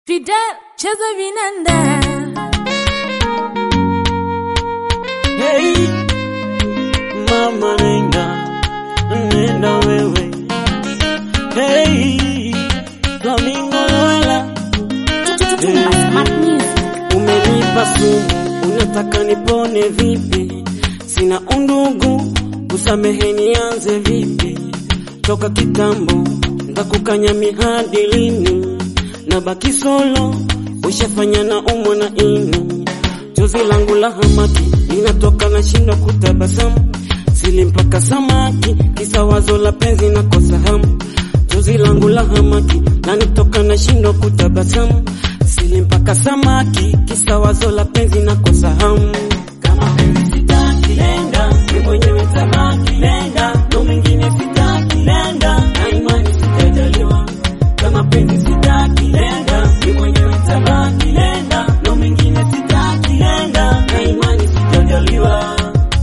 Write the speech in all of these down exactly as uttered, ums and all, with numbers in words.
Fidel cheza vinanda. Hey, mama nenda, nenda wewe. Hey, Flamingo wala. Umenipa sumu, unataka nipone vipi? Sina undugu, usamehe nianze vipi? Toka kitambo, ndakukanya mihadi lini? Nabaki solo, ushafanya na umo na ini. Chozi langu la hamaki, linatoka na shindo kutabasamu. Sili mpaka samaki, kisa wazo la penzi na kosa hamu. Chozi langu la hamaki, lanitoka na shindo kutabasamu. Sili mpaka samaki, kisa wazo la penzi na kosa hamu. Kama penzi sitaki lenda, ni mwenyewe tabaki lenda. No mingine sitaki lenda, na imani sitajaliwa. Kama penzi sitaki lenda, ni mwenyewe tabaki lenda. No mingine sitaki lenda, na imani sitajaliwa.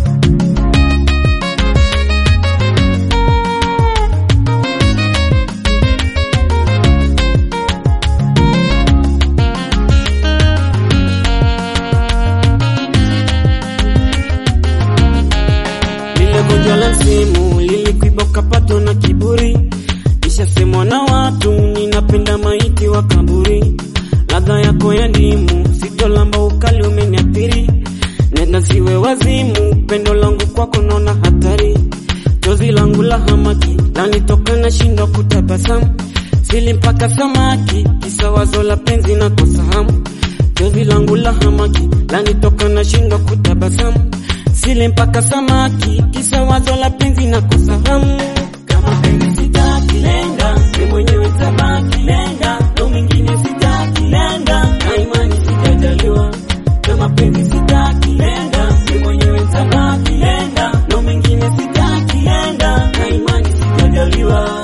Gonjwa la simu lilikuiboka pato na kiburi. Nishasemwa na watu ninapenda maiti wa kaburi. Ladha yako ya ndimu sitolamba ukali umeniathiri. Nenda siwe wazimu, pendo langu kwako naona hatari. Chozi langu la hamaki lanitoka na shindo kutabasamu. Sili mpaka samaki, kisa wazo la penzi na kosa hamu. Chozi langu la hamaki lanitoka na shindo kutabasamu. Sili mpaka samaki, kisa wazo la penzi na kosa hamu. Kama penzi sitaki lenda, ni mwenyewe tabaki lenda. No mingine sitaki lenda, na imani sitajaliwa. Kama penzi sitaki lenda, ni mwenyewe tabaki lenda. No mingine sitaki lenda, na imani sitajaliwa.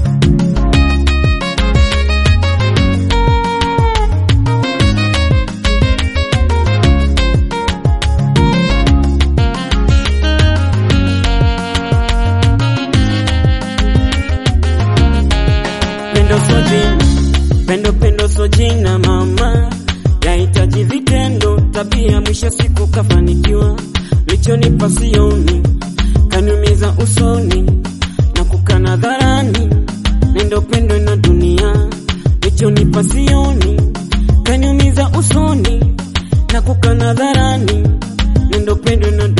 Pendo pendo so jina mama, yahitaji vitendo, tabia mwisho siku kafanikiwa. Lichonipa sioni, kaniumiza usoni, na kukana dharani. Nendo pendo na dunia, lichonipa sioni, kaniumiza usoni, na kukana dharani. Nendo pendo na dunia.